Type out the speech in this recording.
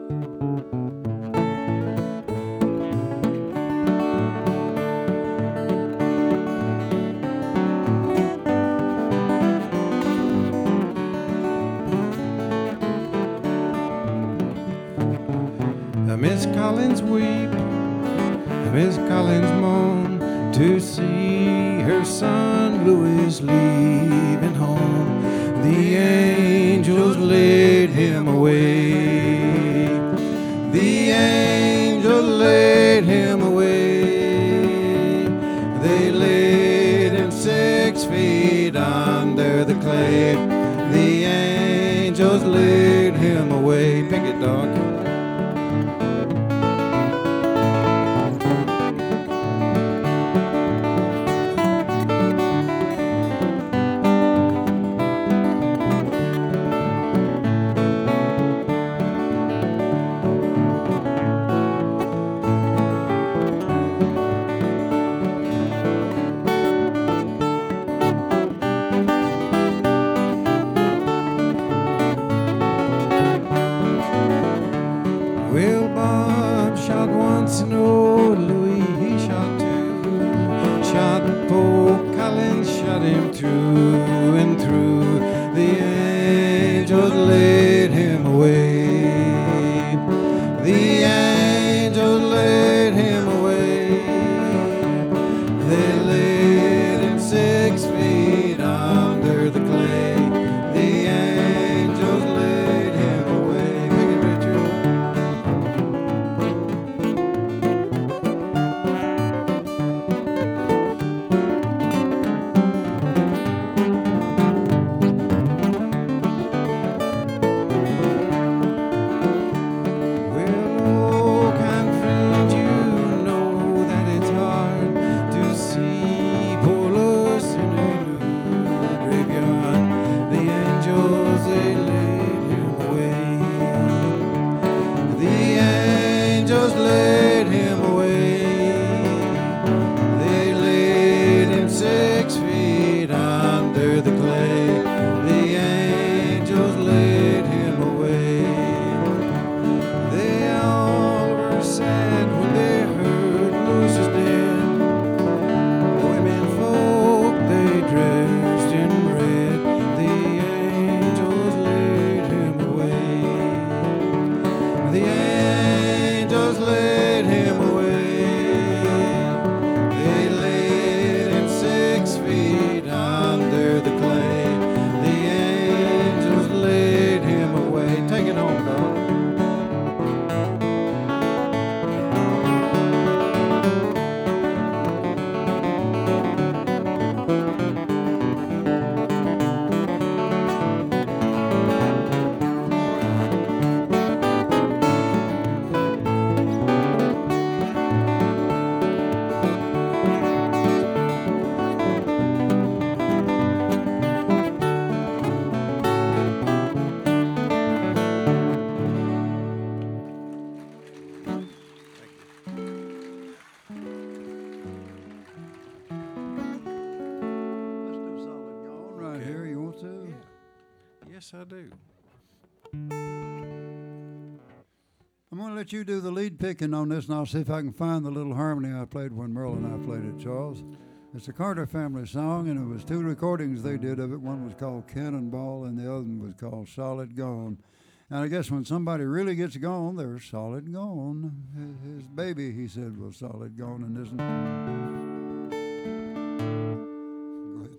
Miss Collins weep, Miss Collins moan to see her son Louis leaving home. The angels laid him away. The angels laid him away. They laid him 6 feet under the clay. The angels laid him away. Pick it, dog. Well, Bob shot once and oh, Louis, he shot two. Shot poor Collins, shot him through and through. The angels laid him away. The angels laid him away. They laid him 6 feet under the clay. The angels laid him away. Pick it, Richard. Laid him away. They laid him 6 feet under the clay. The angels laid him away. They all were sad when they heard Louis was dead. The women folk, they dressed in red. The angels laid him away. The angels laid him away. They laid him 6 feet under the clay. The angels laid him away. Take it home, dog. Yes, I do. I'm going to let you do the lead picking on this, and I'll see if I can find the little harmony I played when Merle and I played it, Charles. It's a Carter family song, and it was 2 recordings they did of it. One was called Cannonball, and the other one was called Solid Gone. And I guess when somebody really gets gone, they're solid gone. His baby, he said, was solid gone, and isn't.